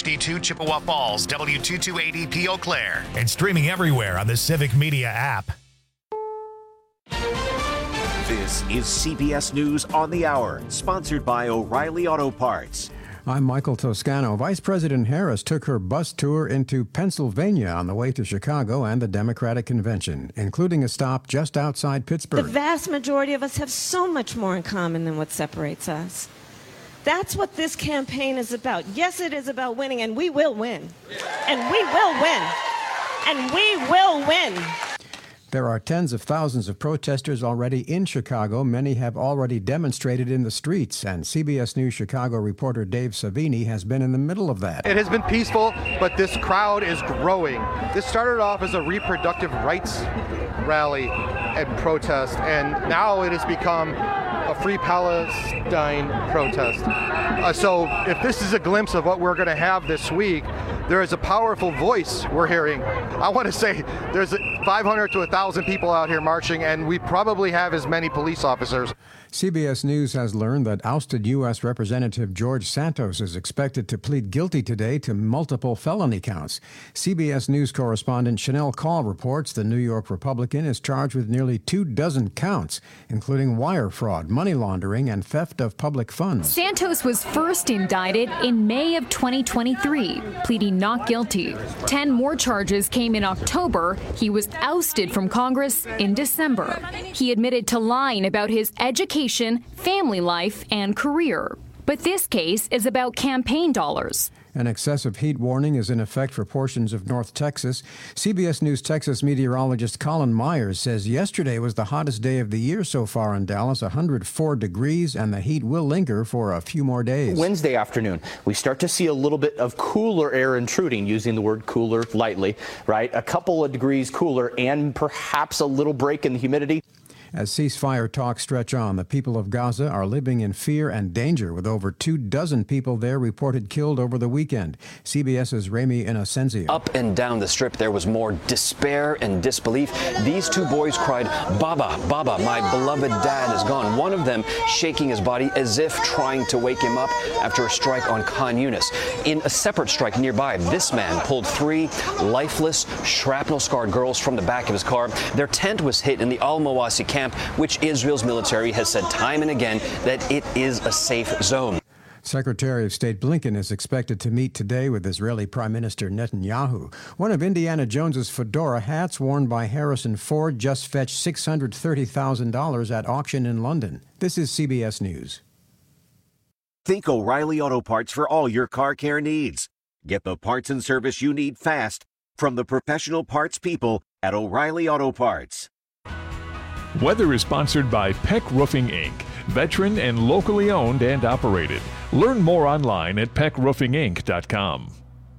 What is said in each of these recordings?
W252 Chippewa Falls, W228EP Eau Claire. And streaming everywhere on the Civic Media app. This is CBS News on the Hour, sponsored by O'Reilly Auto Parts. I'm Michael Toscano. Vice President Harris took her bus tour into Pennsylvania on the way to Chicago and the Democratic Convention, including a stop just outside Pittsburgh. The vast majority of us have so much more in common than what separates us. That's what this campaign is about. Yes, it is about winning, and we will win. And we will win. And we will win. There are tens of thousands of protesters already in Chicago. Many have already demonstrated in the streets, and CBS News Chicago reporter Dave Savini has been in the middle of that. It has been peaceful, but this crowd is growing. This started off as a reproductive rights rally and protest, and now it has become a Free Palestine protest. So if this is a glimpse of what we're going to have this week, there is a powerful voice we're hearing. I want to say there's 500 to 1,000 people out here marching, and we probably have as many police officers. CBS News has learned that ousted U.S. Representative George Santos is expected to plead guilty today to multiple felony counts. CBS News correspondent Chanel Call reports the New York Republican is charged with nearly 24 counts, including wire fraud, money laundering, and theft of public funds. Santos was first indicted in May of 2023, pleading not guilty. 10 more charges came in October. He was ousted from Congress in December. He admitted to lying about his education, family life, and career. But this case is about campaign dollars. An excessive heat warning is in effect for portions of North Texas. CBS News Texas meteorologist Colin Myers says yesterday was the hottest day of the year so far in Dallas, 104 degrees, and the heat will linger for a few more days. Wednesday afternoon, we start to see a little bit of cooler air intruding, using the word cooler lightly, right? A couple of degrees cooler and perhaps a little break in the humidity. As ceasefire talks stretch on, the people of Gaza are living in fear and danger, with over 24 people there reported killed over the weekend. CBS's Rami Inocencio. Up and down the strip, there was more despair and disbelief. These two boys cried, "Baba, Baba, my beloved dad is gone." One of them shaking his body as if trying to wake him up after a strike on Khan Yunis. In a separate strike nearby, this man pulled 3 lifeless, shrapnel-scarred girls from the back of his car. Their tent was hit in the Al-Mawasi camp, which Israel's military has said time and again that it is a safe zone. Secretary of State Blinken is expected to meet today with Israeli Prime Minister Netanyahu. One of Indiana Jones's fedora hats worn by Harrison Ford just fetched $630,000 at auction in London. This is CBS News. Think O'Reilly Auto Parts for all your car care needs. Get the parts and service you need fast from the professional parts people at O'Reilly Auto Parts. Weather is sponsored by Peck Roofing, Inc., veteran and locally owned and operated. Learn more online at peckroofinginc.com.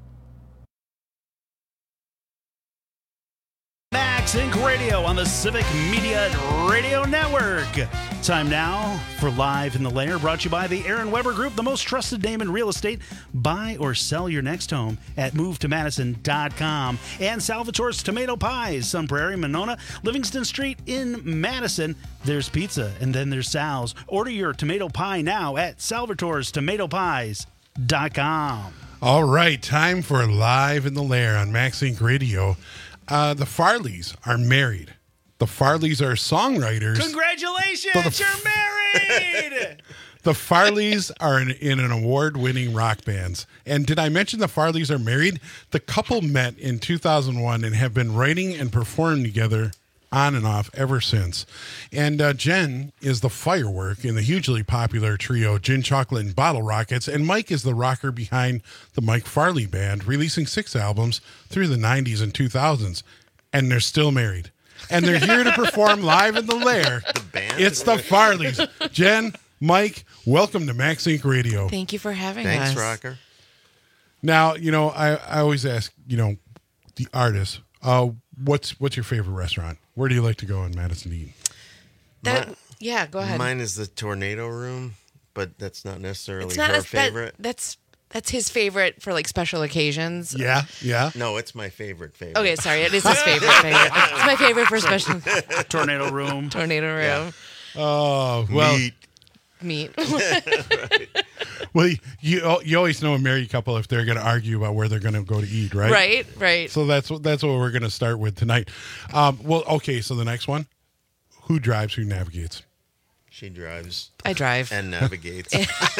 Max Inc. Radio on the Civic Media Radio Network. Time now for Live in the Lair, brought to you by the Aaron Weber Group, the most trusted name in real estate. Buy or sell your next home at movetomadison.com. And Salvatore's Tomato Pies, Sun Prairie, Monona, Livingston Street in Madison. There's pizza, and then there's Sal's. Order your tomato pie now at salvatorestomatopies.com. All right, time for Live in the Lair on Max Inc. Radio. The Farleys are married. The Farleys are songwriters. Congratulations, you're married! The Farleys are in an award-winning rock bands. And did I mention the Farleys are married? The couple met in 2001 and have been writing and performing together on and off ever since. And Jen is the firework in the hugely popular trio Gin Chocolate and Bottle Rockets, and Mike is the rocker behind the Mike Farley Band, releasing 6 albums through the 90s and 2000s, and they're still married. And they're here to perform live in the Lair. The band? It's the Farleys. Jen, Mike, welcome to Max Inc. Radio. Thank you for having us. Thanks, Rocker. Now, I always ask, the artists, what's your favorite restaurant? Where do you like to go in Madison to eat? Yeah, go ahead. Mine is the Tornado Room, but that's not necessarily her favorite. That's his favorite for like special occasions. Yeah. No, it's my favorite. Okay, sorry, it is his favorite. It's my favorite for special. Tornado Room. Tornado Room. Yeah. Oh, well. meet. Well, you always know a married couple if they're going to argue about where they're going to go to eat, right? Right. So that's what we're going to start with tonight. Well, okay. So the next one, who drives, who navigates? She drives. I drive and navigates.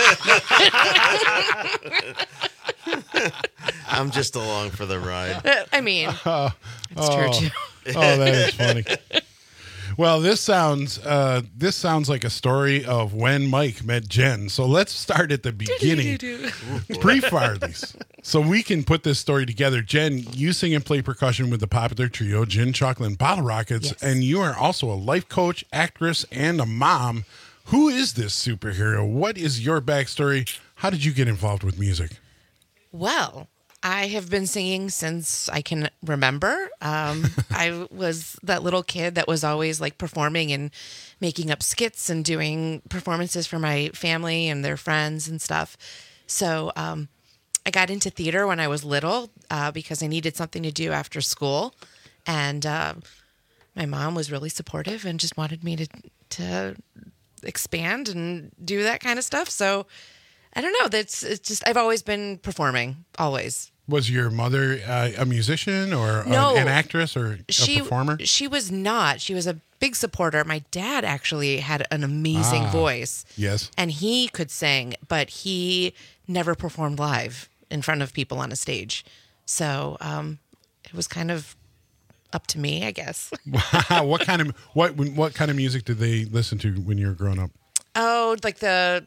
I'm just along for the ride. I mean, it's true too. Oh, that is funny. Well, this sounds like a story of when Mike met Jen. So let's start at the beginning, pre-Farley's, so we can put this story together. Jen, you sing and play percussion with the popular trio Gin, Chocolate, and Bottle Rockets, and you are also a life coach, actress, and a mom. Who is this superhero? What is your backstory? How did you get involved with music? Well, I have been singing since I can remember. I was that little kid that was always like performing and making up skits and doing performances for my family and their friends and stuff. So I got into theater when I was little because I needed something to do after school. And my mom was really supportive and just wanted me to expand and do that kind of stuff. So I don't know. It's just I've always been performing, always. Was your mother a musician or an actress or a performer? She was not. She was a big supporter. My dad actually had an amazing voice. Yes. And he could sing, but he never performed live in front of people on a stage. So it was kind of up to me, I guess. What kind of music did they listen to when you were growing up? Oh, like the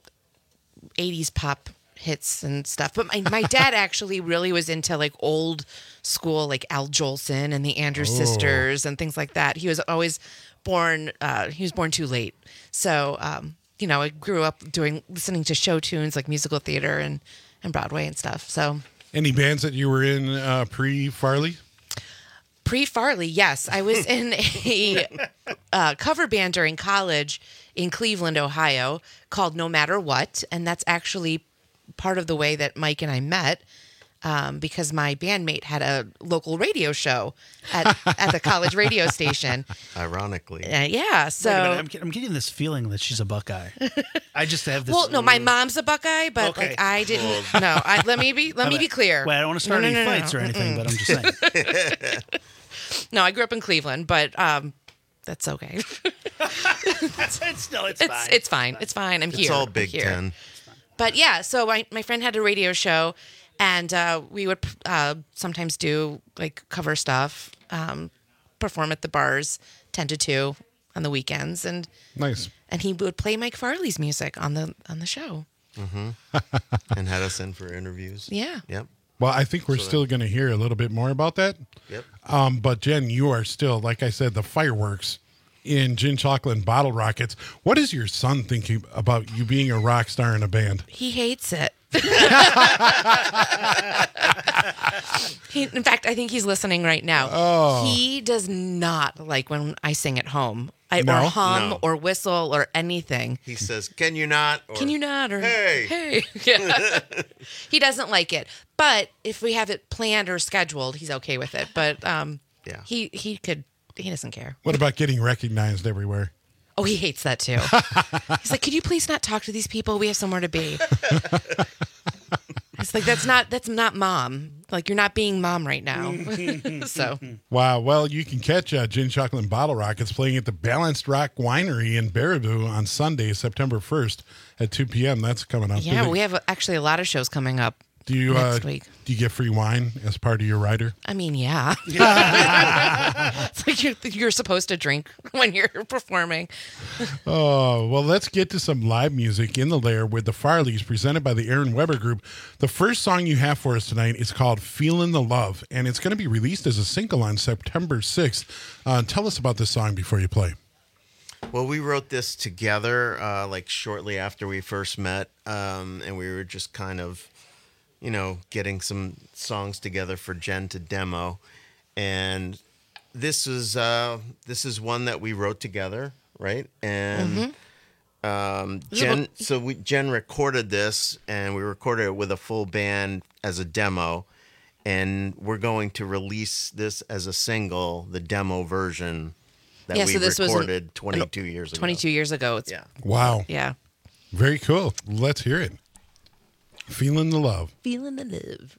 80s pop hits and stuff. But my dad actually really was into like old school, like Al Jolson and the Andrews Sisters and things like that. He was always born too late. So, I grew up listening to show tunes like musical theater and Broadway and stuff. So, any bands that you were in pre-Farley? Pre-Farley, yes. I was in a cover band during college in Cleveland, Ohio, called No Matter What. And that's actually part of the way that Mike and I met, because my bandmate had a local radio show at the college radio station. Ironically. Yeah. So wait a minute, I'm getting this feeling that she's a Buckeye. I just have this. Well, no, my mom's a Buckeye, but Okay. like I didn't. No, let me be clear. Well, I don't want to start any fights or anything, but I'm just saying. No, I grew up in Cleveland, but that's okay. It's fine. It's fine. It's fine. I'm here. It's all I'm Big here. Ten. But yeah, so my friend had a radio show, and we would sometimes do like cover stuff, perform at the bars 10 to 2 on the weekends, and nice. And he would play Mike Farley's music on the show. Mm-hmm. And had us in for interviews. Yeah. Yep. Well, I think we're still going to hear a little bit more about that. Yep. But Jen, you are still, like I said, the fireworks in Gin, Chocolate, and Bottle Rockets. What is your son thinking about you being a rock star in a band? He hates it. In fact, I think he's listening right now. Oh. He does not like when I sing at home. No? Or hum No. or whistle or anything. He says, "Can you not?" Or, Can you not? Or Hey. Yeah. He doesn't like it. But if we have it planned or scheduled, he's okay with it. But Yeah. he doesn't care. What about getting recognized everywhere? Oh, he hates that too. He's like, "Could you please not talk to these people? We have somewhere to be." It's like that's not mom. Like you're not being mom right now. So Wow. Well, you can catch Gin, Chocolate, and Bottle Rockets playing at the Balanced Rock Winery in Baraboo on Sunday, September 1st at 2 p.m. That's coming up. yeah, we have actually a lot of shows coming up. Do you next week. Do you get free wine as part of your rider? I mean, yeah. It's like you're supposed to drink when you're performing. Oh, well, let's get to some live music in the Lair with the Farleys, presented by the Aaron Weber Group. The first song you have for us tonight is called Feelin' the Love, and it's going to be released as a single on September 6th. Tell us about this song before you play. Well, we wrote this together like shortly after we first met, and we were just kind of, getting some songs together for Jen to demo. And this is one that we wrote together, right? And Jen recorded this, and we recorded it with a full band as a demo. And we're going to release this as a single, the demo version that we so this recorded 22 years ago. 22 years ago. Yeah. Wow. Yeah. Very cool. Let's hear it. Feeling the love. Feeling the love.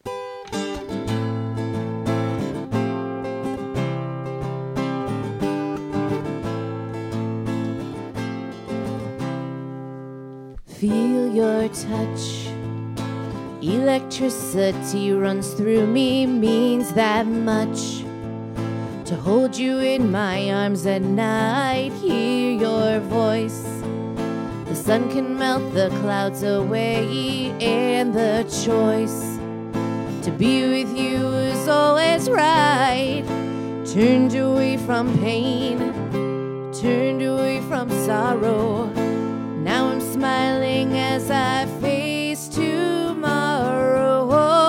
Feel your touch. Electricity runs through me, means that much. To hold you in my arms at night, hear your voice. The sun can melt the clouds away, and the choice to be with you is always right. Turned away from pain, turned away from sorrow. Now I'm smiling as I face tomorrow.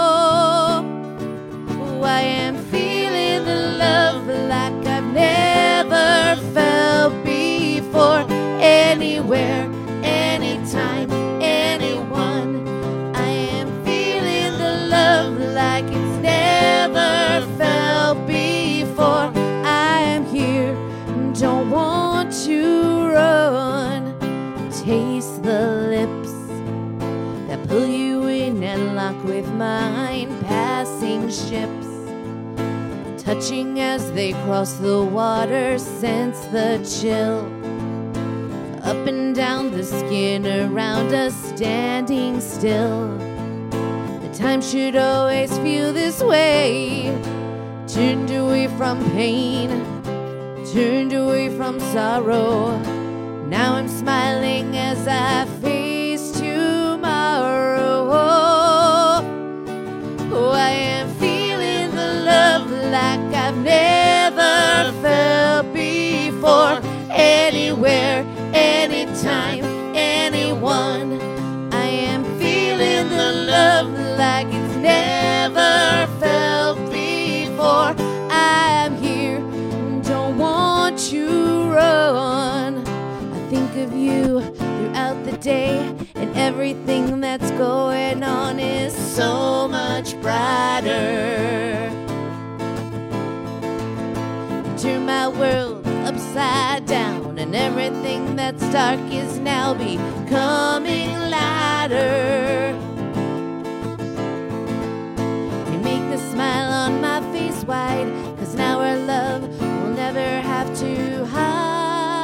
I am feeling the love like I've never felt before. Anywhere, anytime, anyone. I am feeling the love like it's never felt before. I am here, don't want to run. Taste the lips that pull you in and lock with mine. Passing ships, touching as they cross the water. Sense the chill up and down the skin around us. Standing still, the time should always feel this way. Turned away from pain, turned away from sorrow. Now I'm smiling as I face tomorrow. I am feeling the love like I've never felt before. Anywhere, anytime, anyone. I am feeling the love like it's never felt before. I am here, don't want to run. Think of you throughout the day, and everything that's going on is so much brighter. You turn my world upside down, and everything that's dark is now becoming lighter. You make the smile on my face wide, 'cause now our love will never have to hide.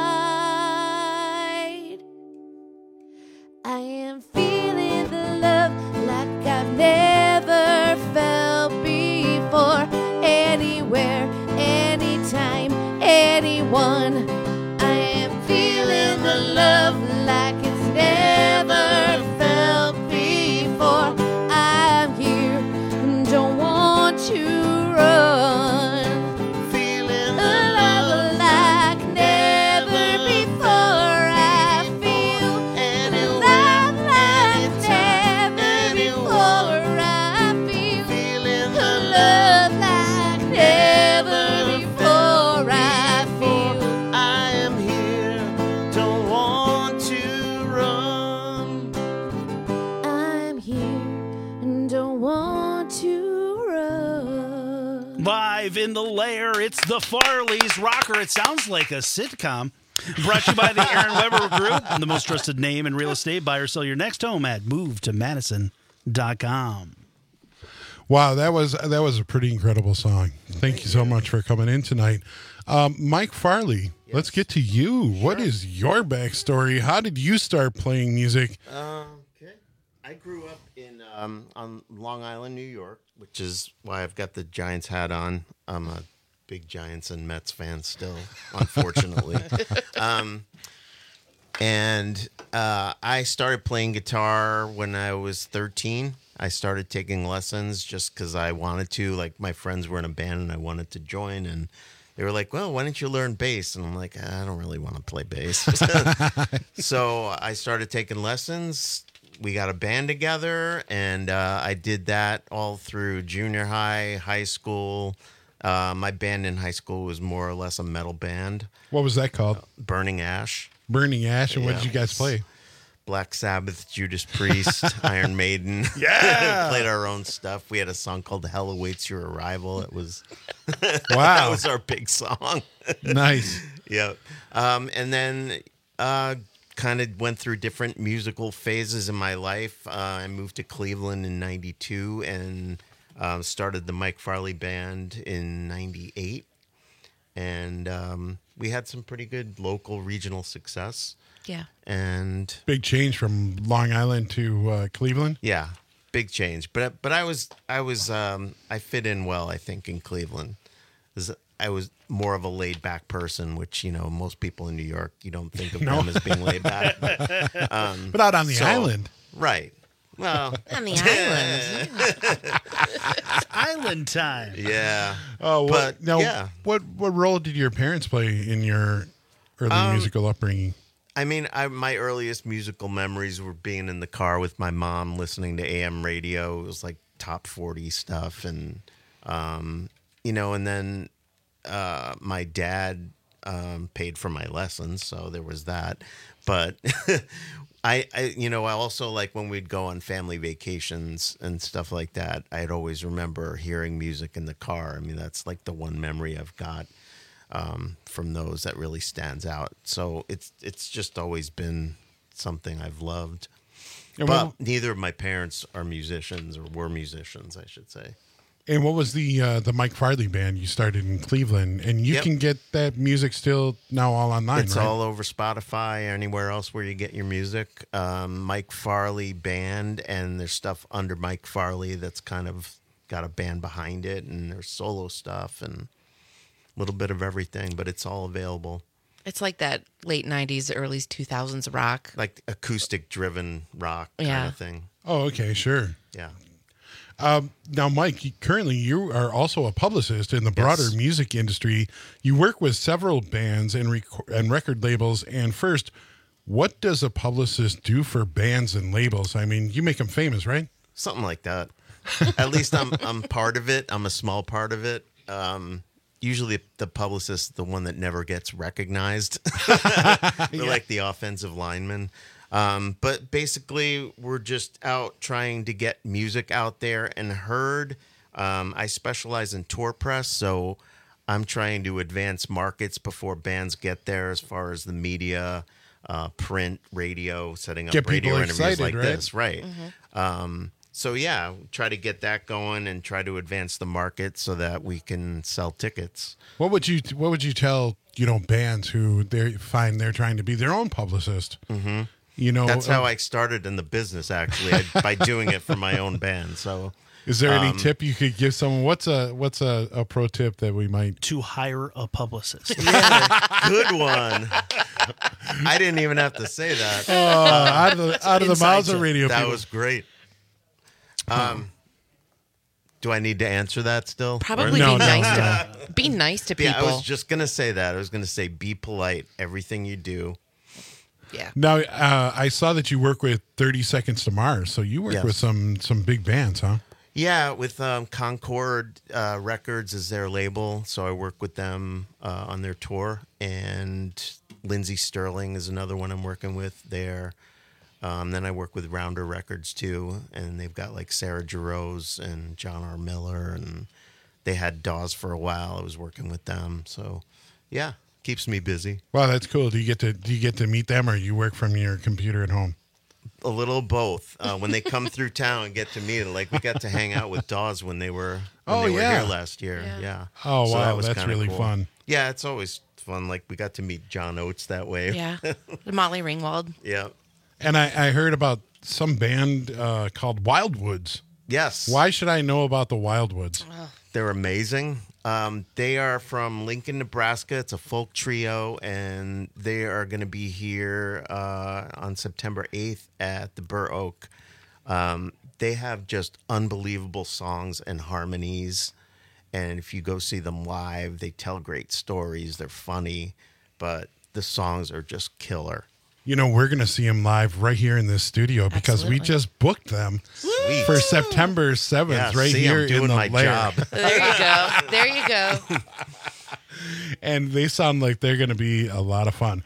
I am feeling the love like I've never felt before. Anywhere, anytime, anyone. I am feeling the love like it's never felt before. I'm here, don't want to run. Feeling the love like never before. I feel any love like never before. I feel feeling the love like never before. I feel I am here, don't want to run. I'm here and don't want to run. Live in the lair, it's the Farleys Rocker. It sounds like a sitcom. Brought to you by the Aaron Weber Group, the most trusted name in real estate. Buy or sell your next home at movetomadison.com. Wow, that was a pretty incredible song. Thank you so much for coming in tonight. Mike Farley, let's get to you. Sure. What is your backstory? How did you start playing music? Okay. I grew up in on Long Island, New York, which is why I've got the Giants hat on. I'm a big Giants and Mets fan still, unfortunately. I started playing guitar when I was 13. I started taking lessons just because I wanted to. Like, my friends were in a band and I wanted to join, and they were like, well, why don't you learn bass? And I'm like, I don't really want to play bass. So I started taking lessons. We got a band together, and I did that all through junior high, high school. My band in high school was more or less a metal band. What was that called? Burning Ash. Burning Ash. And what did you guys play? Black Sabbath, Judas Priest, Iron Maiden. Yeah. Played our own stuff. We had a song called Hell Awaits Your Arrival. It was wow. That was our big song. Nice. Yeah. And then kind of went through different musical phases in my life. I moved to Cleveland in 92 and started the Mike Farley Band in 98. And we had some pretty good local regional success. Yeah. And big change from Long Island to Cleveland. Yeah, big change. But I fit in well, I think, in Cleveland. I was more of a laid back person, which, most people in New York, you don't think of them as being laid back. But out on the island. Right. Well, on the island. Island time. Yeah. Oh, but now, what role did your parents play in your early musical upbringing? I mean, my earliest musical memories were being in the car with my mom, listening to AM radio. It was like top 40 stuff, and and then my dad paid for my lessons, so there was that. But I also, like, when we'd go on family vacations and stuff like that, I'd always remember hearing music in the car. I mean, that's like the one memory I've got from those that really stands out. So it's just always been something I've loved. But neither of my parents are musicians, or were musicians, I should say. And what was the Mike Farley Band you started in Cleveland? And you can get that music still now all online, It's right? all over Spotify, anywhere else where you get your music. Mike Farley Band, and there's stuff under Mike Farley that's kind of got a band behind it, and there's solo stuff and a little bit of everything, but it's all available. It's like that late 90s, early 2000s rock. Like acoustic-driven rock kind of thing. Oh, okay, sure. Yeah. Now, Mike, currently you are also a publicist in the broader music industry. You work with several bands and record labels. And first, what does a publicist do for bands and labels? I mean, you make them famous, right? Something like that. At least I'm part of it. I'm a small part of it. Usually the publicist is the one that never gets recognized. They're like the offensive lineman. But basically, we're just out trying to get music out there and heard. I specialize in tour press, so I'm trying to advance markets before bands get there, as far as the media, print, radio, setting up radio interviews like this. Right. Mm-hmm. So, yeah, try to get that going and try to advance the market so that we can sell tickets. What would you tell, bands who they find they're trying to be their own publicist? Mm-hmm. That's how I started in the business, actually, by doing it for my own band. So, is there any tip you could give someone? What's a pro tip that we might to hire a publicist? Yeah, good one. I didn't even have to say that. Out of the mouths of radio that people. Was great. Do I need to answer that still? Probably be nice to people. Yeah, I was just gonna say that. I was gonna say be polite. Everything you do. Yeah. Now, I saw that you work with 30 Seconds to Mars, so you work with some big bands, huh? Yeah, with Concord Records is their label, so I work with them on their tour. And Lindsey Sterling is another one I'm working with there. Then I work with Rounder Records too, and they've got like Sarah Jarosz and John R. Miller, and they had Dawes for a while. I was working with them, so yeah. Keeps me busy. Wow, that's cool. Do you get to meet them, or you work from your computer at home? A little both. When they come through town and get to meet, like we got to hang out with Dawes when they were here last year. Yeah. Oh, so wow, that's really cool. fun. Yeah, it's always fun. Like we got to meet John Oates that way. Yeah, Motley Ringwald. Yeah. And I heard about some band called Wildwoods. Yes. Why should I know about the Wildwoods? They're amazing. They are from Lincoln, Nebraska. It's a folk trio, and they are going to be here on September 8th at the Burr Oak. They have just unbelievable songs and harmonies, and if you go see them live, they tell great stories. They're funny, but the songs are just killer. We're going to see them live right here in this studio because we just booked them for September 7th here in the Lair. Job. There you go. And they sound like they're going to be a lot of fun.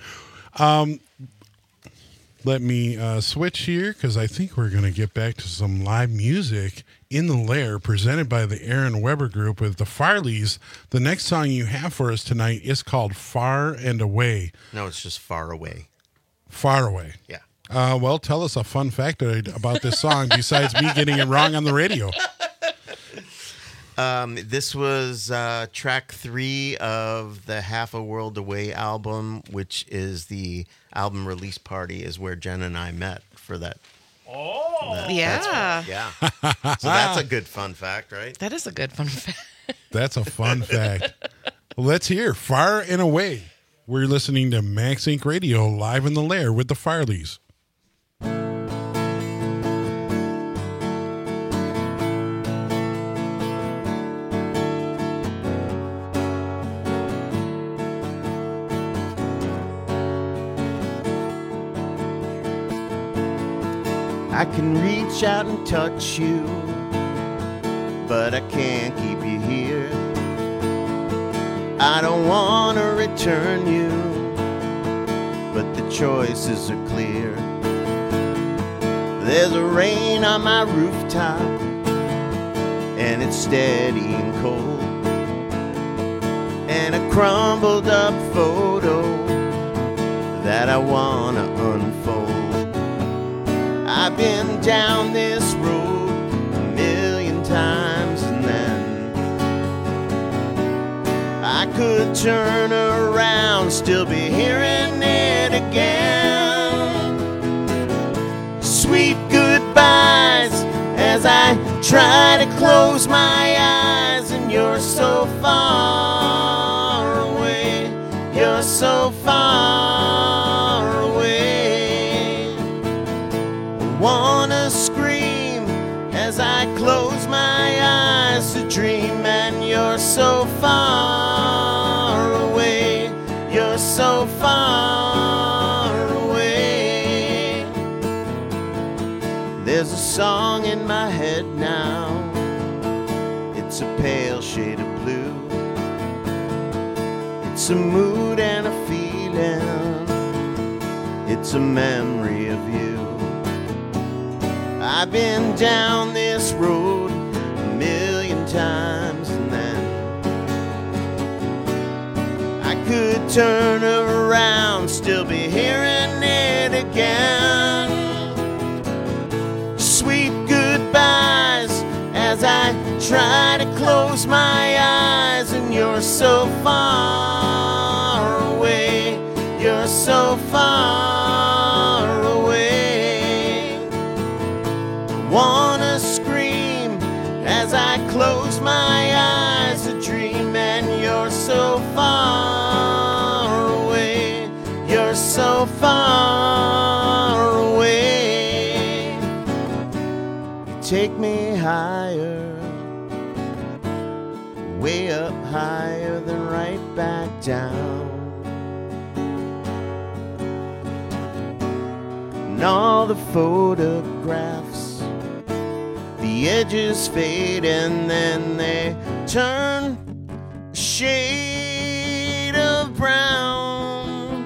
Let me switch here because I think we're going to get back to some live music in the Lair presented by the Aaron Weber Group with the Farleys. The next song you have for us tonight is called Far and Away. No, it's just Far Away. Far Away. Yeah. Well, tell us a fun fact about this song besides me getting it wrong on the radio. This was track 3 of the Half a World Away album, which is the album release party, is where Jen and I met for that. Yeah. So that's a good fun fact, right? That is a good fun fact. That's a fun fact. Let's hear Far and Away. We're listening to Max Inc. Radio live in the Lair with the Farleys. I can reach out and touch you, but I can't keep you here. I don't want to return you, but the choices are clear. There's a rain on my rooftop, and it's steady and cold, and a crumbled up photo that I want to unfold. I've been down this road 1,000,000 times, and then I could turn around, still be hearing it again. Sweet goodbyes as I try to close my eyes, and you're so far away, you're so far away. Wanna scream as I close my eyes to dream, and you're so far away, you're so far away. There's a song in my head now, it's a pale shade of blue. It's a mood and a feeling, it's a memory of you. I've been down this road 1,000,000 times, and then I could turn around, still be hearing it again. Sweet goodbyes as I try to close my eyes, and you're so far away, you're so far away. Wanna scream as I close my eyes to dream, and you're so far away, you're so far away. You take me higher, way up higher, then right back down. And all the photographs, the edges fade and then they turn a shade of brown.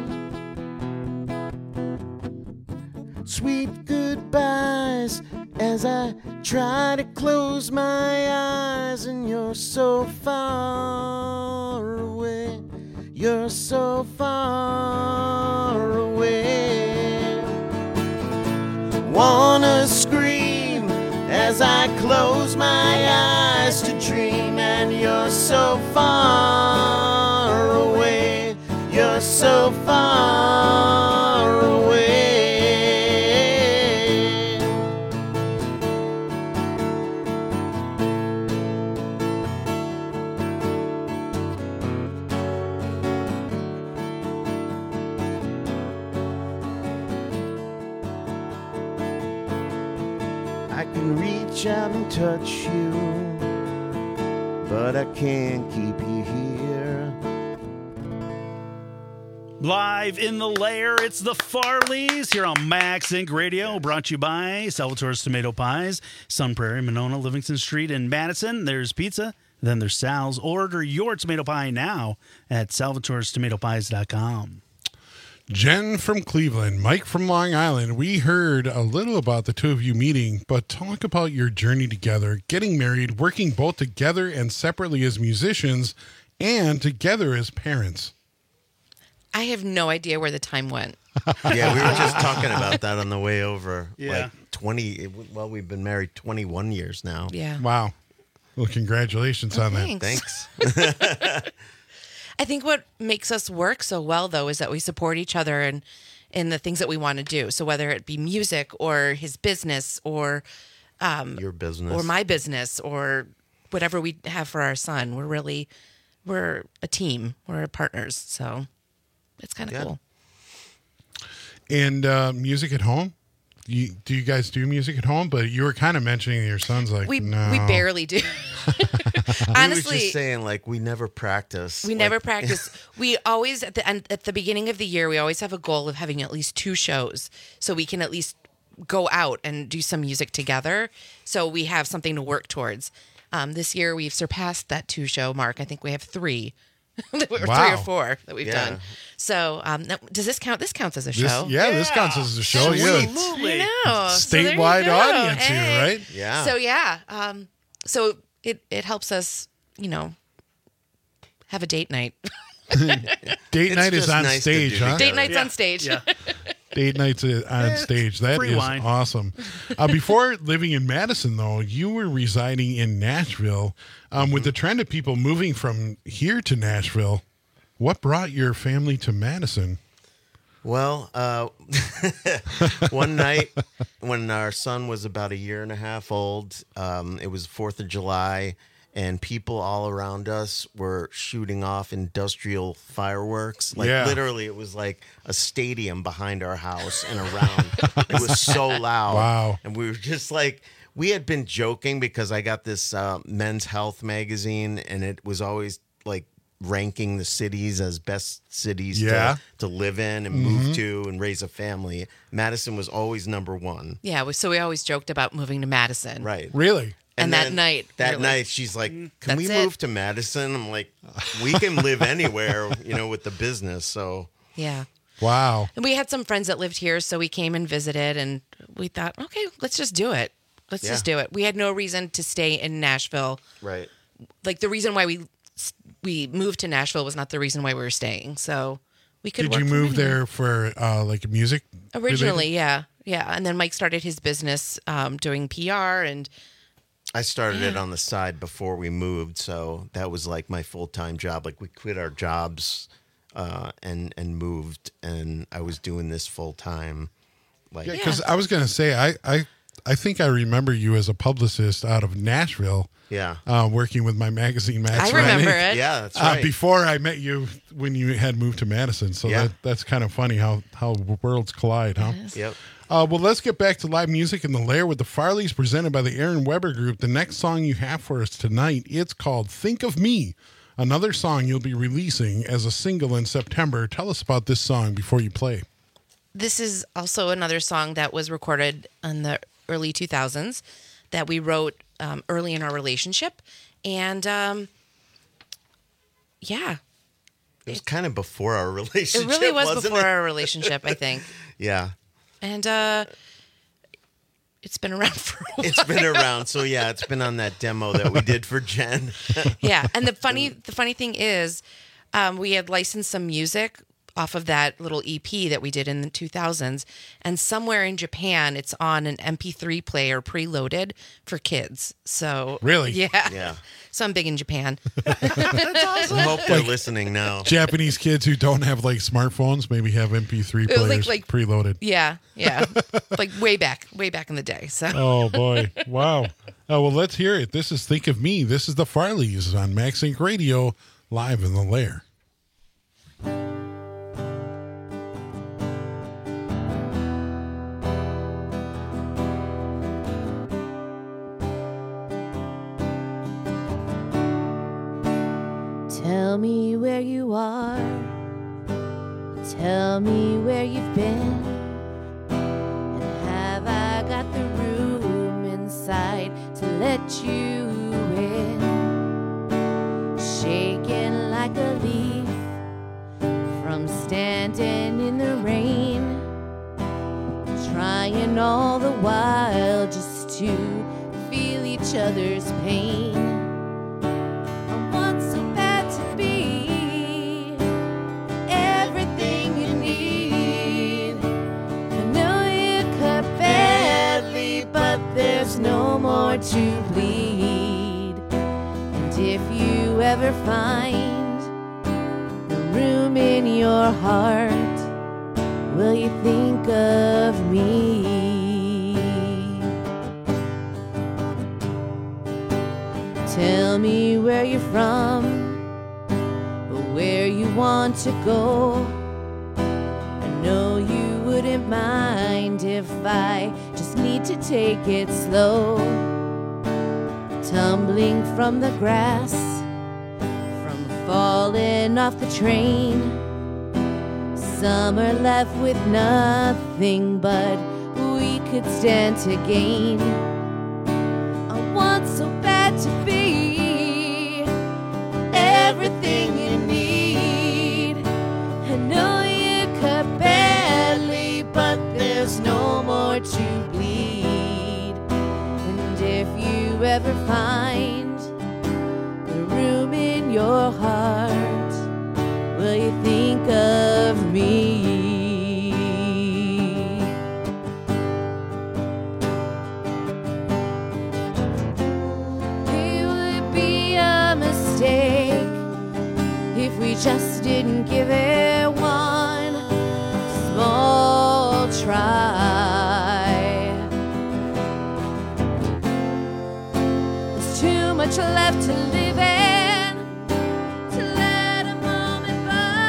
Sweet goodbyes as I try to close my eyes, and you're so far away, you're so far away. Wanna scream as I close my eyes to dream, and you're so far away, you're so far away. I can reach out and touch you, but I can't keep you here. Live in the Lair, it's the Farleys here on Max Inc. Radio, brought to you by Salvatore's Tomato Pies, Sun Prairie, Monona, Livingston Street, and Madison. There's pizza, then there's Sal's. Order your tomato pie now at salvatorestomatopies.com. Jen from Cleveland, Mike from Long Island. We heard a little about the two of you meeting, but talk about your journey together, getting married, working both together and separately as musicians, and together as parents. I have no idea where the time went. Yeah, we were just talking about that on the way over. Yeah. Like we've been married 21 years now. Yeah. Wow. Well, congratulations on that. Thanks. Thanks. I think what makes us work so well, though, is that we support each other in the things that we want to do. So whether it be music or his business or your business or my business or whatever we have for our son, we're a team. We're partners. So it's kind of cool. And music at home? Do you guys do music at home? But you were kind of mentioning your son's like, no. We barely do. Honestly, we was just saying, like, we never practice. We never practice. We always at the beginning of the year, we always have a goal of having at least 2 shows, so we can at least go out and do some music together. So we have something to work towards. This year, we've surpassed that 2-show mark. I think we have 3. Or 3 or 4 that we've done. So does this count? This counts as a show. This counts as a show. Absolutely. Yeah, Statewide statewide audience here, right? Yeah. So so it helps us, have a date night. Date night is on nice stage, huh? Date night's on stage. Yeah. Date nights on stage. That free is wine. awesome. Before living in Madison, though, you were residing in Nashville. With the trend of people moving from here to Nashville, what brought your family to Madison? Well, one night when our son was about 1.5 years old, it was 4th of July, and people all around us were shooting off industrial fireworks. Like literally, it was like a stadium behind our house and around. It was so loud. Wow. And we were just like, we had been joking because I got this Men's Health magazine, and it was always like ranking the cities as best cities to live in and move to and raise a family. Madison was always number 1. Yeah, so we always joked about moving to Madison. Right. Really? And that night. Night, she's like, can we move to Madison? I'm like, we can live anywhere, with the business. So, yeah. Wow. And we had some friends that lived here, so we came and visited, and we thought, okay, let's just do it. Let's just do it. We had no reason to stay in Nashville. Right. Like, the reason why we moved to Nashville was not the reason why we were staying. So we could Did work you from move anywhere. there for like music? Originally, related? yeah. And then Mike started his business doing PR, and I started it on the side before we moved, so that was like my full-time job. Like, we quit our jobs and moved, and I was doing this full-time. Like, because I was going to say, I think I remember you as a publicist out of Nashville. Yeah. Working with my magazine, Max. I remember it. Yeah, that's right. Before I met you when you had moved to Madison. So that's kind of funny how worlds collide, huh? Yep. Well, let's get back to live music in the Lair with the Farleys presented by the Aaron Weber Group. The next song you have for us tonight, it's called Think of Me, another song you'll be releasing as a single in September. Tell us about this song before you play. this is also another song that was recorded in the early 2000s that we wrote early in our relationship. And yeah. It was kind of before our relationship. It really was wasn't before it? our relationship, I think. Yeah. And it's been around for a while. It's been around. So yeah, it's been on that demo that we did for Jen. Yeah. And the funny thing is, we had licensed some music off of that little EP that we did in the 2000s. And somewhere in Japan, it's on an MP3 player preloaded for kids. So really? Yeah. Yeah. So I'm big in Japan. That's awesome. I hope they're listening now. Japanese kids who don't have like smartphones maybe have MP3 players preloaded. Yeah. Yeah. Like way back in the day. So. Oh boy. Wow. Oh, well, let's hear it. This is Think of Me. This is the Farleys on Max Inc. Radio, live in the Lair. Tell me where you are. Tell me where you've been. And have I got the room inside to let you in? Shaking like a leaf from standing in the rain. Trying all the while just to feel each other's pain. Everything you need. if you ever find the room in your heart, will you think of me? Tell me where you're from, or where you want to go. I know you wouldn't mind if I just need to take it slow. Tumbling from the grass, from falling off the train. Some are left with nothing, but we could stand to gain. I want so bad to be everything you need. I know you cut badly, but there's no more to bleed. And if you ever find the room in your heart, will you think of me? It would be a mistake if we just didn't give it one small try. There's too much left to live in, to let a moment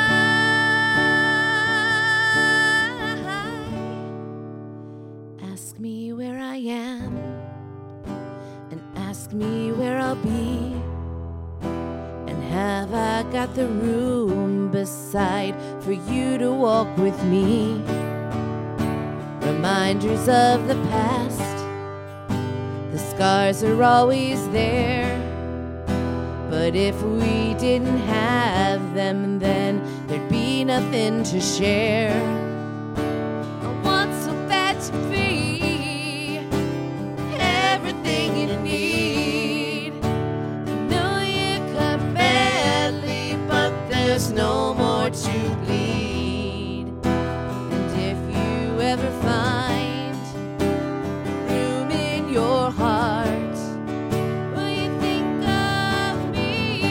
by. Ask me where I am, and ask me where I'll be, and have I got the room beside for you to walk with me? Reminders of the past, the scars are always there, but if we didn't have them, then there'd be nothing to share. I want so bad to be everything you need. I know you cut badly, but there's no more to bleed. And if you ever find room in your heart, will you think of me?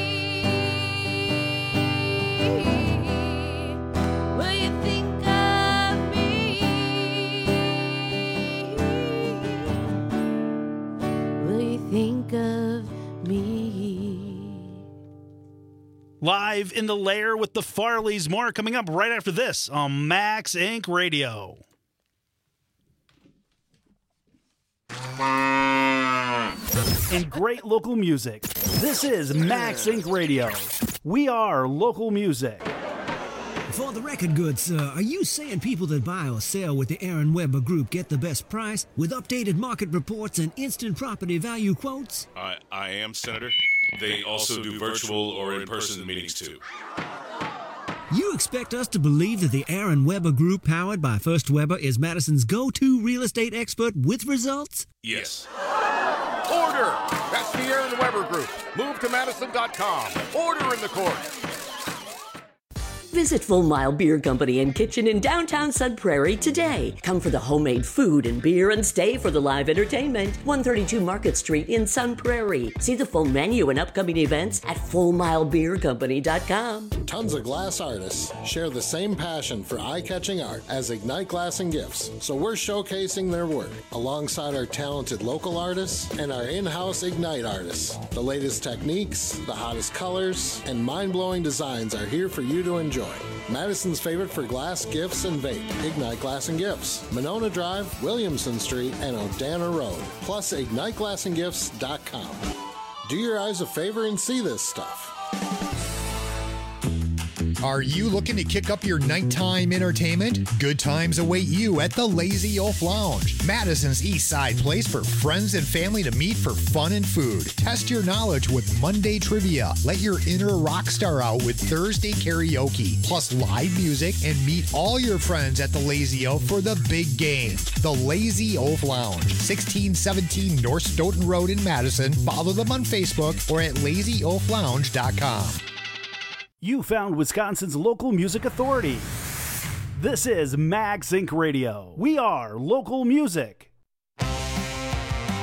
Will you think of me? Will you think of me? Live in the Lair with the Farleys. More coming up right after this on Max Inc. Radio. And great local music. This is Max Inc. Radio. We are local music. For the record goods, are you saying people that buy or sell with the Aaron Weber Group get the best price with updated market reports and instant property value quotes? I am, Senator. They also do virtual or in-person meetings, too. You expect us to believe that the Aaron Weber Group, powered by First Weber, is Madison's go-to real estate expert with results? Yes. Order! That's the Aaron Weber Group. Move to Madison.com. Order in the court. Visit Full Mile Beer Company and Kitchen in downtown Sun Prairie today. Come for the homemade food and beer and stay for the live entertainment. 132 Market Street in Sun Prairie. See the full menu and upcoming events at FullMileBeerCompany.com. Tons of glass artists share the same passion for eye-catching art as Ignite Glass and Gifts, so we're showcasing their work alongside our talented local artists and our in-house Ignite artists. The latest techniques, the hottest colors, and mind-blowing designs are here for you to enjoy. Madison's favorite for glass, gifts, and vape. Ignite Glass and Gifts. Monona Drive, Williamson Street, and Odana Road. Plus, IgniteGlassandGifts.com. Do your eyes a favor and see this stuff. Are you looking to kick up your nighttime entertainment? Good times await you at the Lazy Oaf Lounge, Madison's East Side place for friends and family to meet for fun and food. Test your knowledge with Monday trivia. Let your inner rock star out with Thursday karaoke, plus live music, and meet all your friends at the Lazy Oaf for the big game. The Lazy Oaf Lounge, 1617 North Stoughton Road in Madison. Follow them on Facebook or at lazyoaflounge.com. You found Wisconsin's local music authority. This is Max Inc. Radio. We are local music.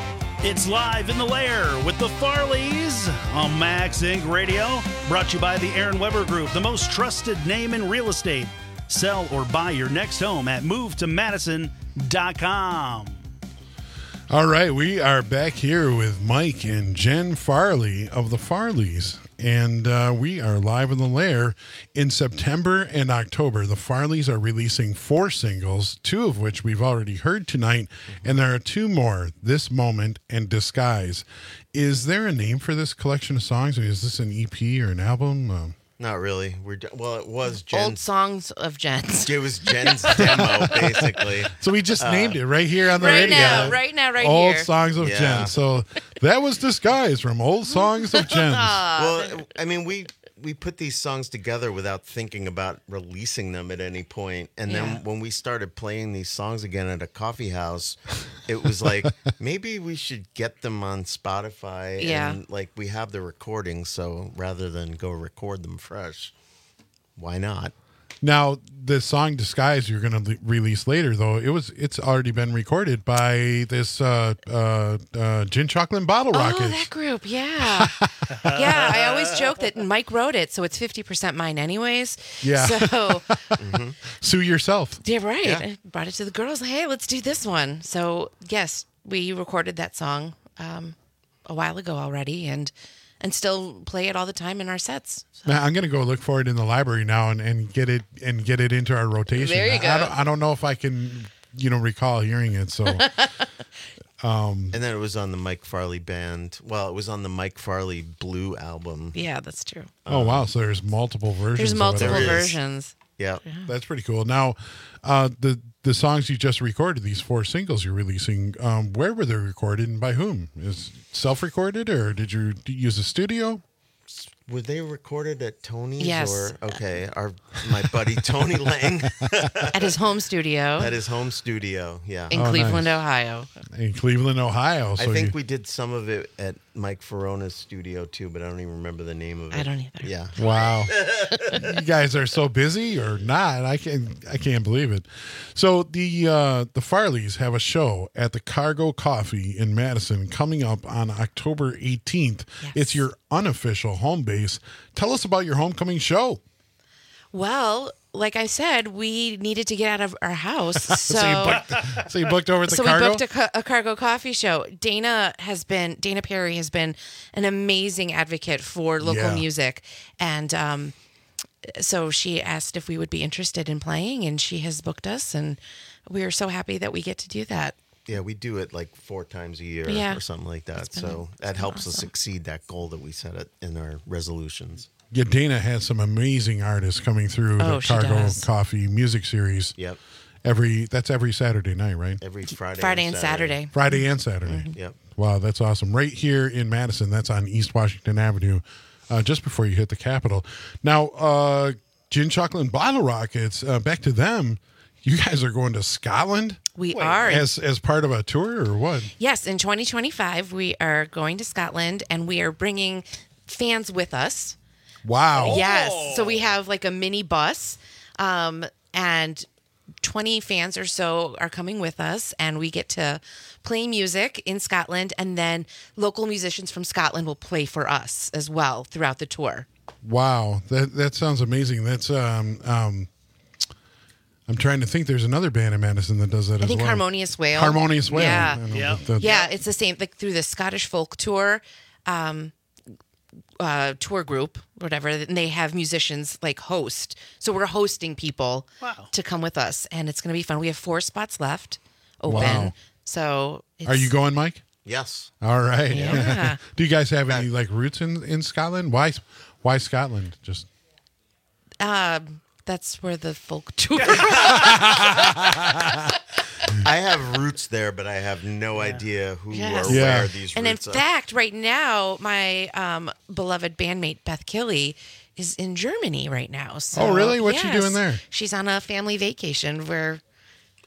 It's Live in the Lair with the Farleys on Max Inc. Radio. Brought to you by the Aaron Weber Group, the most trusted name in real estate. Sell or buy your next home at movetomadison.com. All right, we are back here with Mike and Jen Farley of the Farleys. And we are live in the Lair in September and October. The Farleys are releasing 4 singles, 2 of which we've already heard tonight. And there are 2 more, This Moment and Disguise. Is there a name for this collection of songs? I mean, is this an EP or an album? Not really. It was Jen's. Old songs of Jen's. It was Jen's demo, basically. So we just named it right here on the radio. Right now, Old here. Songs of Jen. So that was Disguise from Old Songs of Jen. Well, I mean, we put these songs together without thinking about releasing them at any point. And then when we started playing these songs again at a coffee house, it was like, maybe we should get them on Spotify. Yeah. And like, we have the recordings, so rather than go record them fresh, why not? Now, the song Disguise you're going to release later, though, it's already been recorded by this Gin Chocolate Bottle Rockets. Oh, that group, yeah. Yeah, I always joke that Mike wrote it, so it's 50% mine anyways. Yeah. So, Sue yourself. yeah, right. Yeah. I brought it to the girls. Hey, let's do this one. So, yes, we recorded that song a while ago already and still play it all the time in our sets. Now, I'm going to go look for it in the library now and get it into our rotation. There you go. I don't know if I can, recall hearing it. So, and then it was on the Mike Farley band. Well, it was on the Mike Farley Blue album. Yeah, that's true. Oh wow! So there's multiple versions. There's of multiple it. versions. Yeah, that's pretty cool. Now, the songs you just recorded, these 4 singles you're releasing, where were they recorded and by whom? Is self-recorded or did you use a studio? Were they recorded at Tony's? Yes. My buddy Tony Lang. At his home studio. At his home studio, yeah. In Cleveland, Ohio. In Cleveland, Ohio. I think we did some of it at Mike Ferona's studio too, but I don't even remember the name of it. I don't either. Yeah. Wow. You guys are so busy or not. I can't believe it. So the Farleys have a show at the Cargo Coffee in Madison coming up on October 18th. Yes. It's your unofficial home base. Tell us about your homecoming show. Well, like I said, we needed to get out of our house. So, you booked over at the so Cargo? we booked a Cargo Coffee show. Dana Perry has been an amazing advocate for local music. And so she asked if we would be interested in playing, and she has booked us. And we are so happy that we get to do that. Yeah, we do it like 4 times a year or something like that. So that helps us exceed that goal that we set in our resolutions. Yeah, Dana has some amazing artists coming through the Cargo Coffee music series. Yep. That's every Saturday night, right? Every Friday and Saturday. Friday and Saturday. Mm-hmm. Yep. Wow, that's awesome. Right here in Madison, that's on East Washington Avenue, just before you hit the Capitol. Now, Gin Chocolate and Bottle Rockets, back to them. You guys are going to Scotland? We are. As part of a tour or what? Yes, in 2025, we are going to Scotland, and we are bringing fans with us. Wow. Yes. So we have like a mini bus, and 20 fans or so are coming with us, and we get to play music in Scotland, and then local musicians from Scotland will play for us as well throughout the tour. Wow. That sounds amazing. That's I'm trying to think. There's another band in Madison that does that as well. I think Harmonious Whale. Harmonious Whale. Yeah. Yeah, it's the same, like through the Scottish folk tour. Tour group, whatever, and they have musicians like host. So we're hosting people to come with us, and it's going to be fun. We have 4 spots left open. Wow. So Are you going, Mike? Yes. All right. Yeah. Do you guys have any like roots in Scotland? Why Scotland? Just that's where the folk tour. I have roots there, but I have no idea who or where these and in roots are. fact, right now, my beloved bandmate Beth Killey is in Germany right now. So, Oh, really? What's she doing there? She's on a family vacation where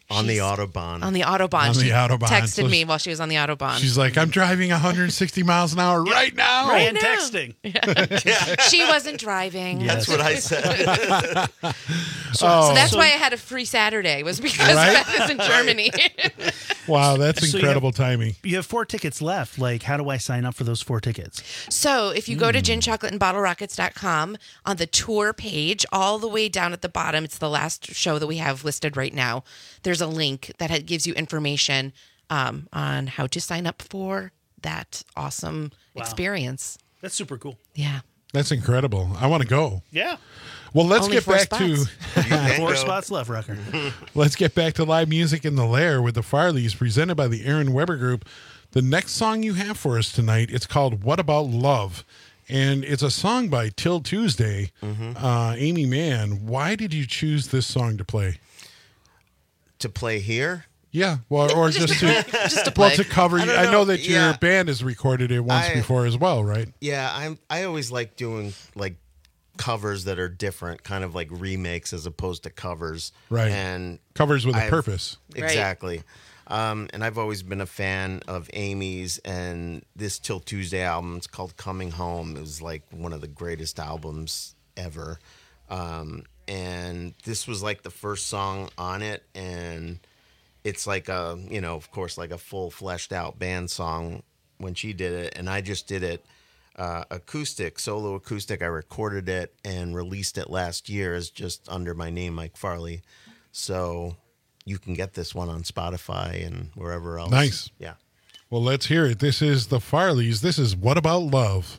On the Autobahn. On the Autobahn. On the She Autobahn. texted So me while she was on the Autobahn. She's like, I'm driving 160 miles an hour right now. Right and now. texting. She wasn't driving. That's what I said. So that's why I had a free Saturday, was because Right? Beth is in Germany. Wow, that's So incredible timing. You have 4 tickets left. Like, how do I sign up for those 4 tickets? So if you go to ginchocolateandbottlerockets.com, on the tour page, all the way down at the bottom, it's the last show that we have listed right now. There's a link that gives you information on how to sign up for that awesome experience. That's super cool. Yeah. That's incredible. I want to go. Yeah. Well, let's Only get 4 back spots. to 4 spots left, Rucker. let's get back to live music in the Lair with the Farleys, presented by the Aaron Weber Group. The next song you have for us tonight, it's called "What About Love," and it's a song by Till Tuesday. Amy Mann, why did you choose this song to play? To play here? Yeah, well, or just to to well, play. to cover. I don't I know know. that your Yeah. band has recorded it once before as well, right? Yeah, I always like doing like covers that are different, kind of like remakes as opposed to covers. Right. And Covers with a I've- purpose. Exactly. And I've always been a fan of Amy's, and this Till Tuesday album, it's called Coming Home. It was like one of the greatest albums ever. And this was like the first song on it, and it's like a, you know, of course, like a full fleshed out band song when she did it, and I just did it acoustic, solo acoustic. I recorded it and released it last year as just under my name, Mike Farley. So you can get this one on Spotify and wherever else. Nice. Yeah. Well, let's hear it. This is the Farleys. This is "What About Love."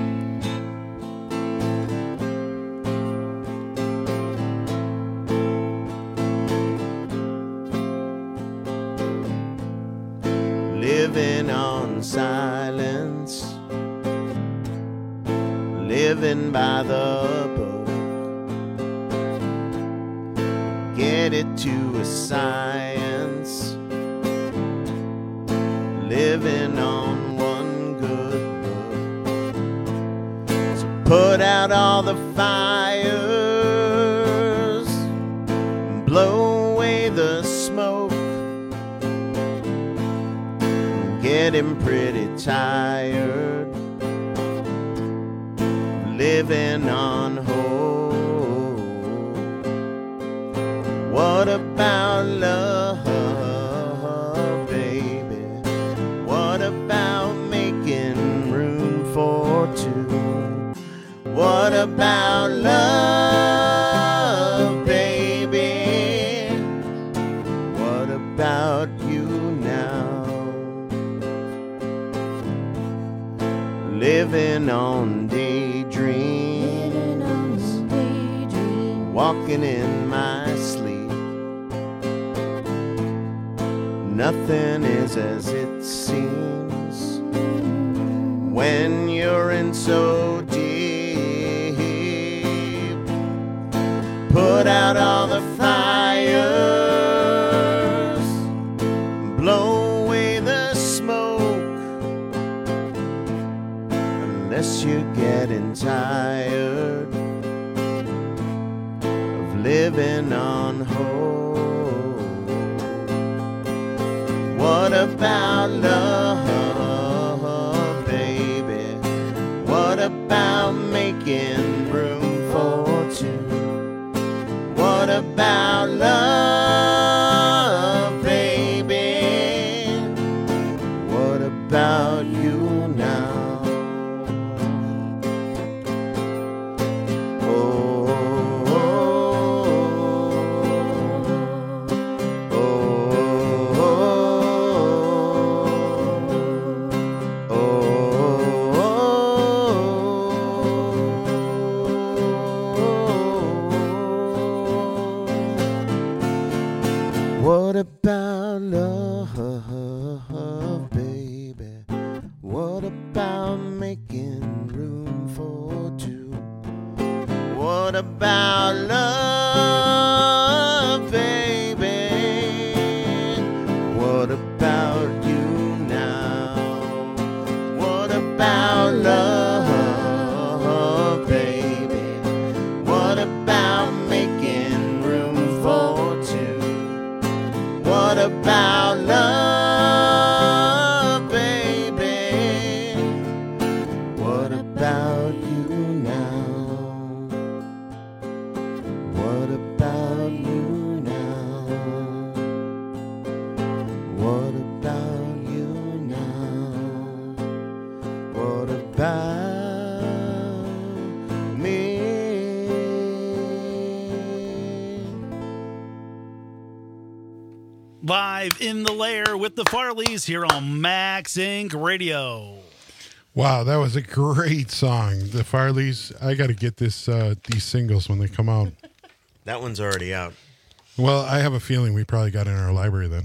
Living on silence, living by the book. Get it to a science, living on one good book. So put out all the fires, blow away the smoke. Getting pretty tired, living on hope. What about love, baby? What about making room for two? What about love, baby? What about you now? Living on daydreams, walking in my sleep. Nothing is as it seems when you're in so deep. Put out all the fires, blow away the smoke. Unless you're getting tired of living on hope. What about love, baby? What about making room for two? What about love, baby? What about you now? What about love, baby? What about making room for two? What about love, baby? What about you now? What about love, baby? What about making room for two? Live in the Lair with the Farleys here on Max Inc. Radio. Wow, that was a great song. The Farleys. I got to get these singles when they come out. That one's already out. Well, I have a feeling we probably got it in our library then.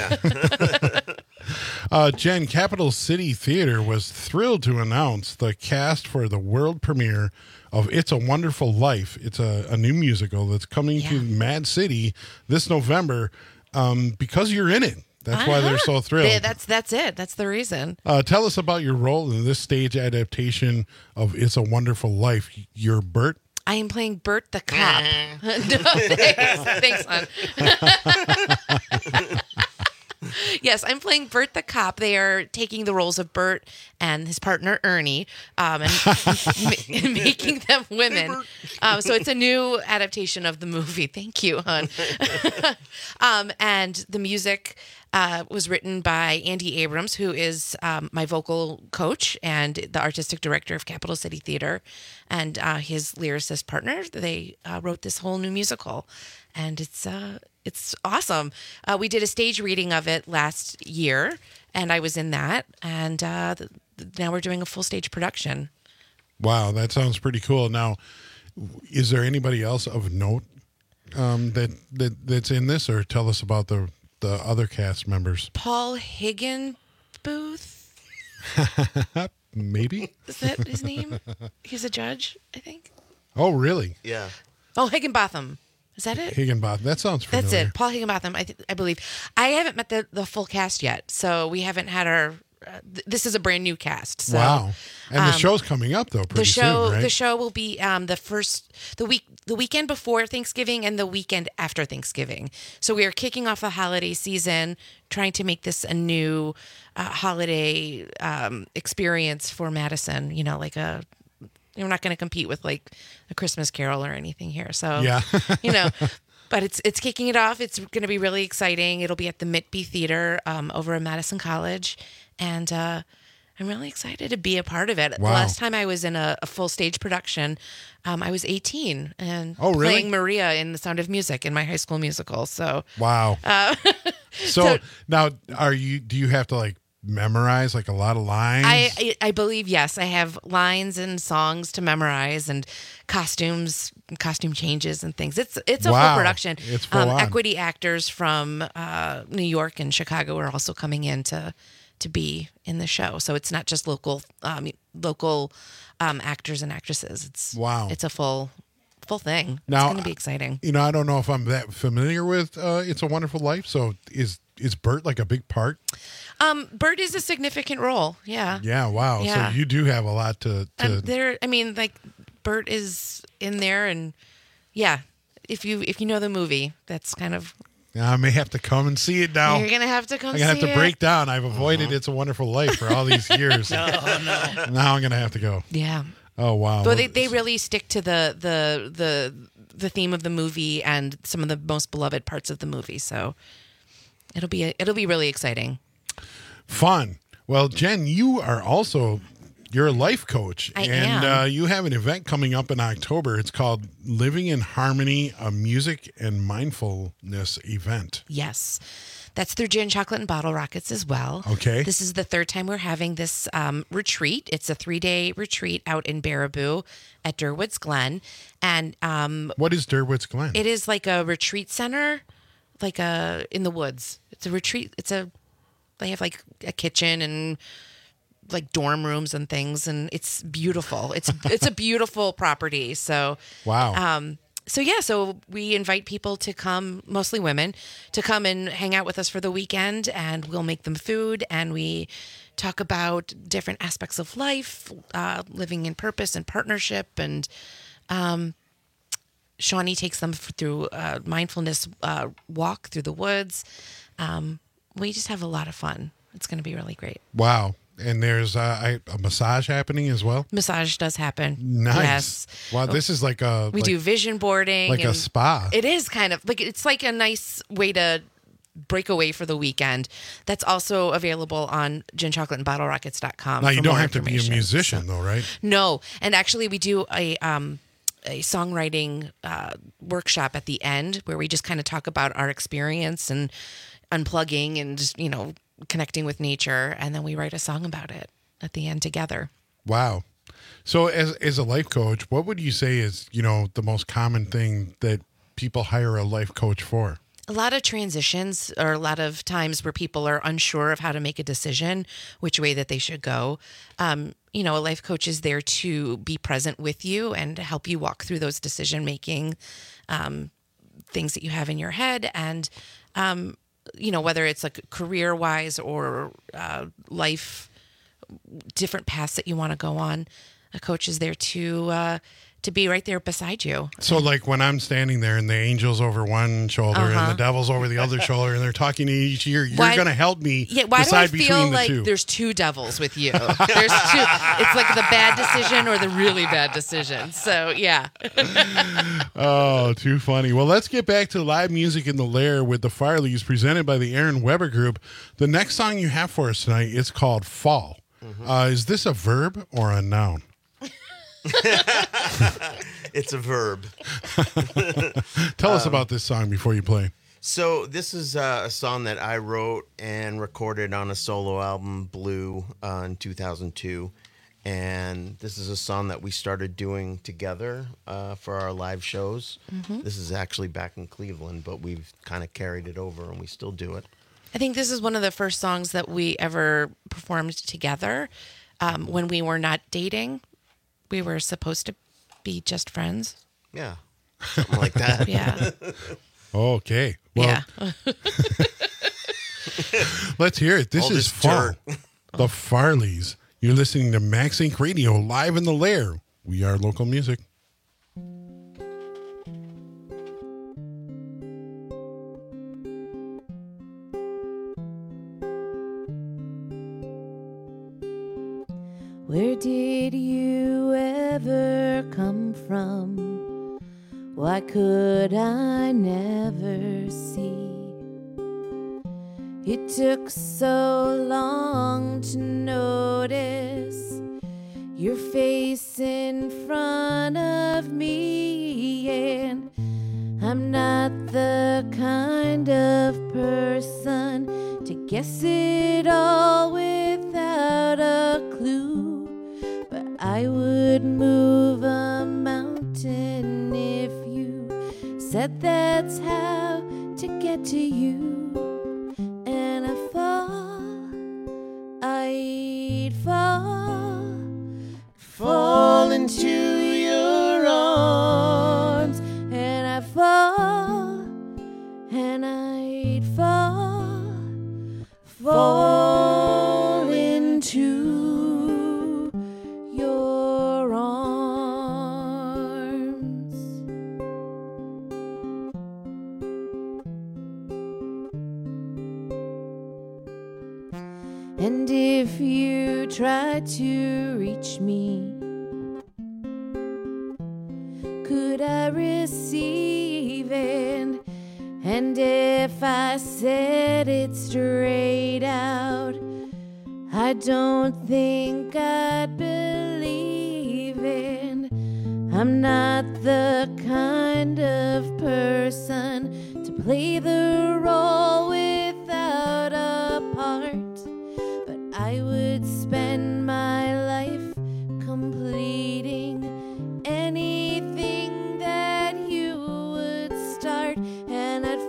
Yeah. Jen, Capital City Theater was thrilled to announce the cast for the world premiere of It's a Wonderful Life. It's a new musical that's coming to Mad City this November because you're in it. That's why they're so thrilled. Yeah, that's it. That's the reason. Tell us about your role in this stage adaptation of It's a Wonderful Life. You're Bert. I am playing Bert the cop. No, thanks, hon. Yes, I'm playing Bert the cop. They are taking the roles of Bert and his partner Ernie and making them women. So it's a new adaptation of the movie. Thank you, hon. And the music was written by Andy Abrams, who is my vocal coach and the artistic director of Capital City Theater, and his lyricist partner. They wrote this whole new musical, and it's awesome. We did a stage reading of it last year, and I was in that, and now we're doing a full stage production. Wow, that sounds pretty cool. Now, is there anybody else of note that's in this, or tell us about the other cast members? Paul Higginbooth? Maybe? Is that his name? He's a judge, I think. Oh, really? Yeah. Oh, Higginbotham. Is that it? Higginbotham. That sounds familiar. That's it. Paul Higginbotham, I believe. I haven't met the full cast yet, so we haven't had our... this is a brand new cast. So, wow. And the show's coming up, though, pretty soon, right? The show will be the weekend before Thanksgiving and the weekend after Thanksgiving. So we are kicking off the holiday season, trying to make this a new holiday experience for Madison. You know, we're not going to compete with like a Christmas Carol or anything here. So, yeah. But it's kicking it off. It's going to be really exciting. It'll be at the Mitby Theater over at Madison College. And I'm really excited to be a part of it. Wow. The last time I was in a full stage production, I was 18 and really? playing Maria in The Sound of Music in my high school musical. So wow. So now, do you have to memorize a lot of lines? I believe yes. I have lines and songs to memorize and costume changes and things. It's a full production. It's full on. Equity actors from New York and Chicago are also coming in to be in the show. So it's not just local actors and actresses. It's a full thing. Now, it's going to be exciting. I don't know if I'm that familiar with It's a Wonderful Life. So is Bert a big part? Bert is a significant role. Yeah. Yeah. Wow. Yeah. So you do have a lot to. Bert is in there, and yeah, if you know the movie, that's kind of. I may have to come and see it now. You're gonna have to come. I'm gonna have to break down. I've avoided It's a Wonderful Life for all these years. No. Now I'm gonna have to go. Yeah. Oh wow. Well, they really stick to the theme of the movie and some of the most beloved parts of the movie. So it'll be really exciting. Fun. Well, Jen, you're a life coach. I am. You have an event coming up in October. It's called Living in Harmony, a music and mindfulness event. Yes. That's through Gin, Chocolate, and Bottle Rockets as well. Okay. This is the third time we're having this retreat. It's a 3-day retreat out in Baraboo at Durwoods Glen. And what is Durwoods Glen? It is like a retreat center, in the woods. It's a retreat. They have a kitchen and dorm rooms and things, and it's beautiful. It's a beautiful property. So wow. So we invite people to come, mostly women, to come and hang out with us for the weekend, and we'll make them food, and we talk about different aspects of life, living in purpose and partnership, and Shawnee takes them through a mindfulness walk through the woods. We just have a lot of fun. It's going to be really great. Wow. And there's a massage happening as well? Massage does happen. Nice. Yes. Wow, this is we do vision boarding. Like a spa. It is kind of. It's like a nice way to break away for the weekend. That's also available on ginchocolateandbottlerockets.com. Now, you don't have to be a musician, though, right? No. And actually, we do a songwriting workshop at the end where we just kind of talk about our experience and unplugging and just, connecting with nature. And then we write a song about it at the end together. Wow. So as a life coach, what would you say is, the most common thing that people hire a life coach for? A lot of transitions, or a lot of times where people are unsure of how to make a decision, which way that they should go. A life coach is there to be present with you and help you walk through those decision-making things that you have in your head. And, whether it's like career-wise or life, different paths that you want to go on, a coach is there to be right there beside you. So like when I'm standing there and the angel's over one shoulder and the devil's over the other shoulder and they're talking to each ear, you're going to help me decide between the two. There's two devils with you? There's two. It's like the bad decision or the really bad decision. So, yeah. Oh, too funny. Well, let's get back to live music in the Lair with the Farleys, presented by the Aaron Weber Group. The next song you have for us tonight is called Fall. Is this a verb or a noun? It's a verb. Tell us about this song before you play. So this is a song that I wrote and recorded on a solo album, Blue, in 2002. And this is a song that we started doing together for our live shows. This is actually back in Cleveland, but we've kind of carried it over and we still do it. I think this is one of the first songs that we ever performed together when we were not dating. We were supposed to be just friends. Yeah. Something like that. Yeah. Okay. Well, let's hear it. This All is this Fall. dirt. The Farleys. You're listening to Max Inc. Radio live in the Lair. We are local music. Where did you ever come from? Why could I never see? It took so long to notice your face in front of me, and I'm not the kind of person to guess it all without a clue. I would move a mountain if you said that's how to get to you. And I'd fall into your arms. And I'd fall into your arms. And if you try to reach me, could I receive it? And if I said it straight out, I don't think I'd believe it. I'm not the kind of person to play the role without a part, but I would spend my life completing anything that you would start. And I'd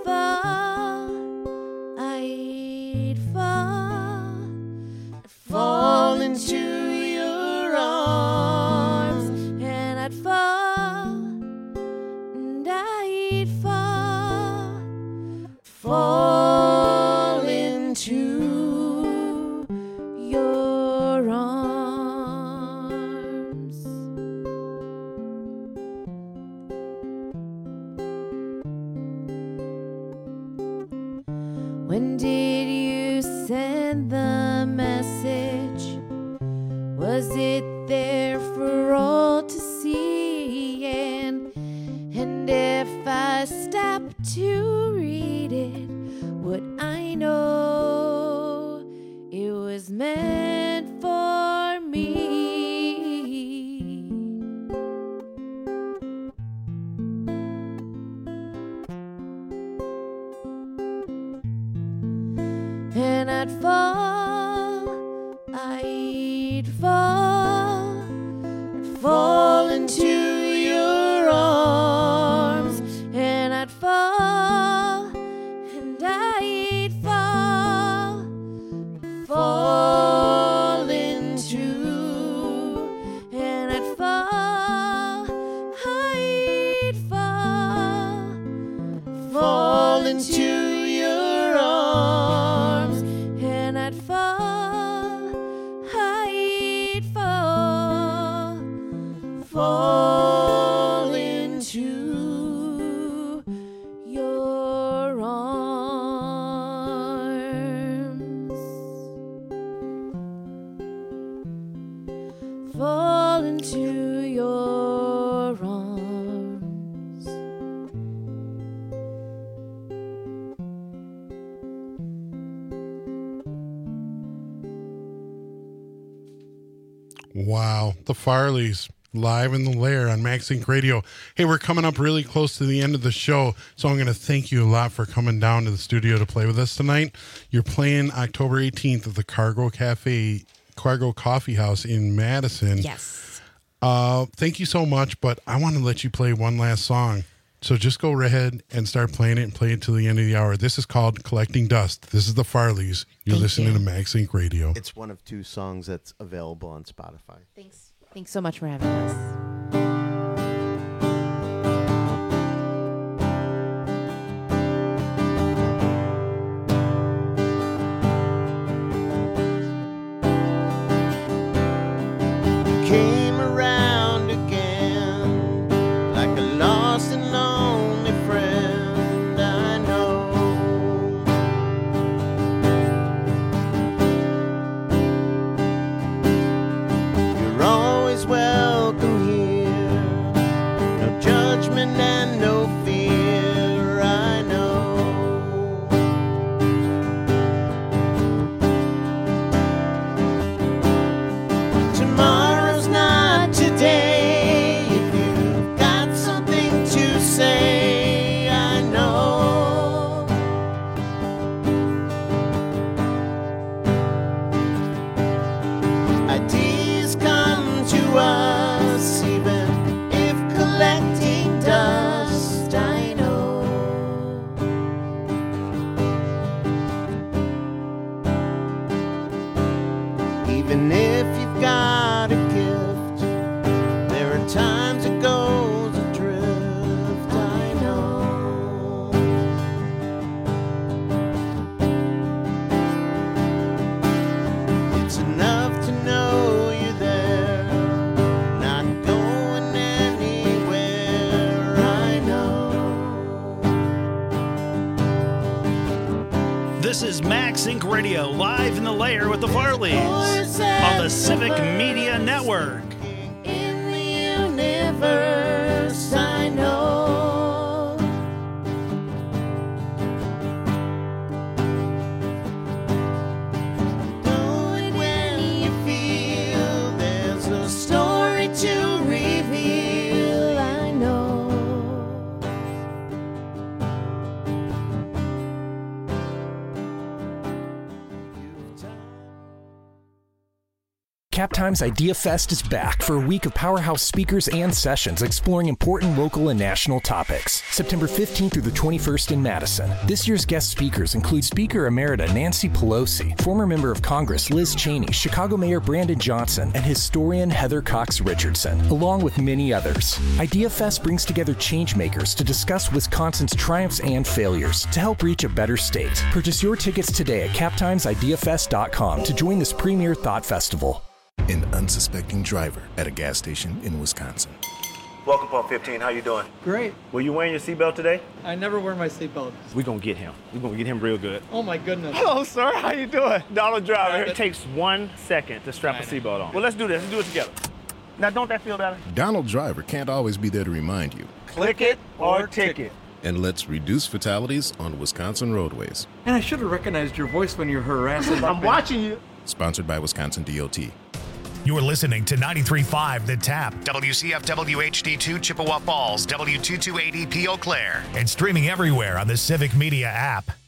fall into your arms. And I'd fall into your arms. When did you send the message? Was it there for all to see? And if I stopped to read it, would I know it was meant for me? I'd fall into your arms, and I'd fall, and I'd fall into, and I'd fall into your arms, and I'd fall into your arms, fall into your arms. Wow, the Farleys. Live in the Lair on Max Inc. Radio. Hey, we're coming up really close to the end of the show, so I'm going to thank you a lot for coming down to the studio to play with us tonight. You're playing October 18th at the Cargo Coffee House in Madison. Yes. Thank you so much, but I want to let you play one last song. So just go ahead and start playing it and play it till the end of the hour. This is called Collecting Dust. This is the Farleys. You're listening to Max Inc. Radio. It's one of 2 songs that's available on Spotify. Thanks so much for having us. Came around again like a lost and lonely friend I know. You're always welcome here, no judgment and no fear, I know. Tomorrow's not today, if you've got something to say, I know. Ideas come to us, even if collecting dust, I know. Even if you've got a gift, there are times it goes adrift, I know. It's enough to know you're there, not going anywhere, I know. This is Max Inc. Radio, live in the Lair with the Farleys on the Civic Media Network. In the universe, I know. Do it when you feel there's a story to reveal, I know. CapTime's Idea Fest is back for a week of powerhouse speakers and sessions exploring important local and national topics. September 15th through the 21st in Madison. This year's guest speakers include Speaker Emerita Nancy Pelosi, former member of Congress Liz Cheney, Chicago Mayor Brandon Johnson, and historian Heather Cox Richardson, along with many others. Idea Fest brings together changemakers to discuss Wisconsin's triumphs and failures to help reach a better state. Purchase your tickets today at captimesideafest.com to join this premier thought festival. An unsuspecting driver at a gas station in Wisconsin. Welcome, Pump 15. How you doing? Great. Were you wearing your seatbelt today? I never wear my seatbelt. We're going to get him. We're going to get him real good. Oh, my goodness. Hello, sir. How you doing? Donald Driver. It takes 1 second to strap a seatbelt on. Well, let's do this. Let's do it together. Now, don't that feel better? Donald Driver can't always be there to remind you. Click it or ticket. And let's reduce fatalities on Wisconsin roadways. And I should have recognized your voice when you're harassing. I'm watching you. Sponsored by Wisconsin DOT. You're listening to 93.5 The Tap, WCFW HD2 Chippewa Falls, W228EP Eau Claire, and streaming everywhere on the Civic Media app.